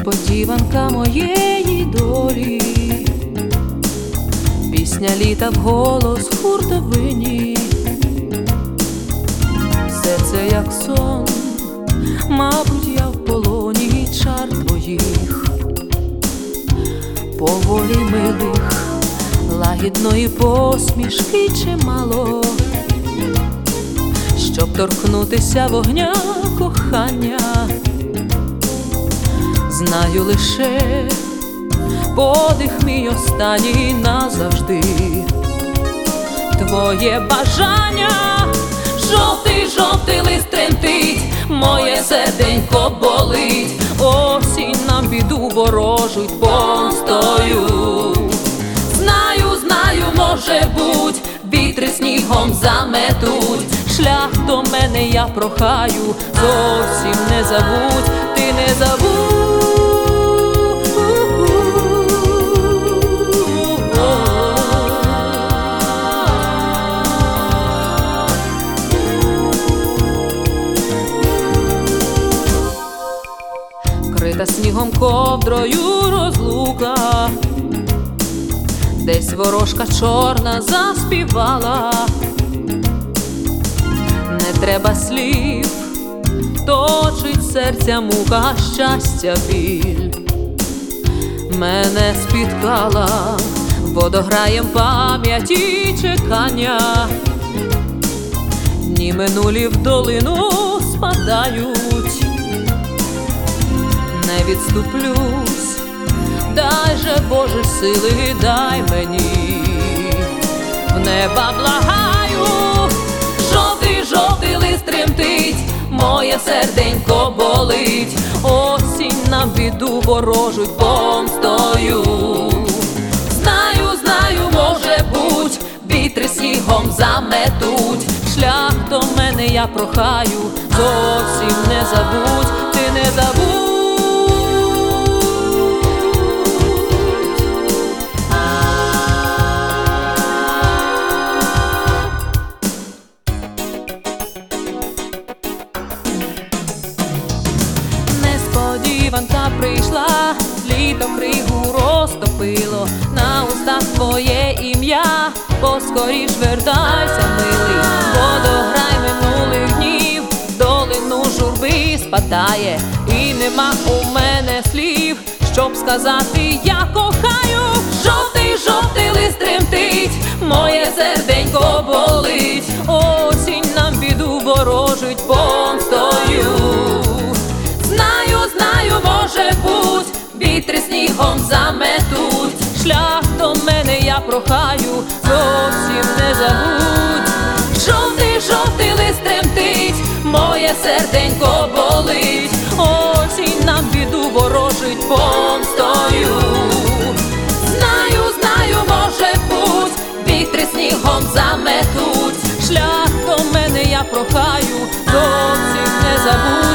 несподіванка моєї долі, пісня літа вголос в хуртовині. Все це як сон, мабуть, я в полоні чар твоїх, поволі милих, лагідної посмішки чимало, щоб торкнутися вогня кохання. Знаю лише подих мій останній назавжди, твоє бажання. Жовтий, жовтий лист тремтить, моє серденько болить, осінь нам біду ворожить помстою. Знаю, знаю, може буть, вітри снігом заметуть, шлях до мене я прохаю, зовсім не забудь, ти не забудь. Крита снігом ковдрою розлука, десь ворожка чорна заспівала. Не треба слів, точить серця мука, щастя біль мене спіткала, водограєм пам'яті чекання. Дні минулі в долину спадають, не відступлюсь, дай же, Боже, сили, дай мені, в неба благаю. Жовтий, жовтий лист тремтить, моє серденько болить, осінь нам біду ворожуть помстою. Знаю, знаю, може буть, вітри снігом заметуть, шлях до мене я прохаю, зовсім не забудь, ти не забудь. Несподіванка прийшла, літо кригу розтопило, на устах твоє ім'я, поскоріш вертайся, милий, водограй минулих днів, долину журби спадає, і нема у мене слів, щоб сказати я кохаю. Жовтий, жовтий лист тремтить, моє серденько болить, осінь нам біду ворожить помстою. Знаю, знаю, може буть, вітри снігом заметуть, шлях до мене я прохаю, зовсім не забудь. Жовтий, жовтий лист тремтить, моє серденько болить, осінь нам біду ворожить помстою. Знаю, знаю, може буть, вітри снігом заметуть, шлях до мене я прохаю, зовсім не забудь.